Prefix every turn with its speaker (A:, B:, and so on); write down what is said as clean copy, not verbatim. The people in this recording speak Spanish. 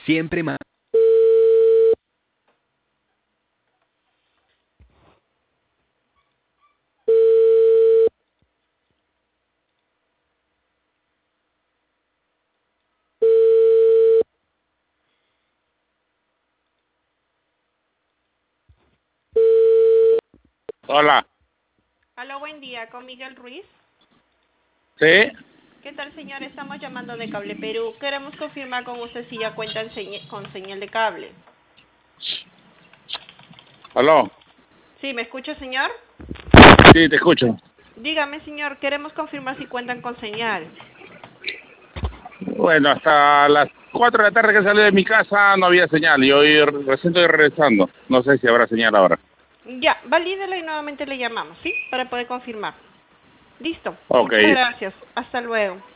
A: siempre más.
B: Hola.
C: Aló, buen día, con Miguel Ruiz.
B: ¿Sí?
C: ¿Qué tal, señor? Estamos llamando de Cable Perú. Queremos confirmar con usted si ya cuenta con señal de cable.
B: ¿Aló?
C: ¿Sí, me escucha, señor?
B: Sí, te escucho.
C: Dígame, señor, queremos confirmar si cuentan con señal.
B: Bueno, hasta las 4 de la tarde que salí de mi casa no había señal y hoy recién estoy regresando. No sé si habrá señal ahora.
C: Ya, valídela y nuevamente le llamamos, ¿sí? Para poder confirmar. Listo.
B: Ok.
C: Muchas gracias. Hasta luego.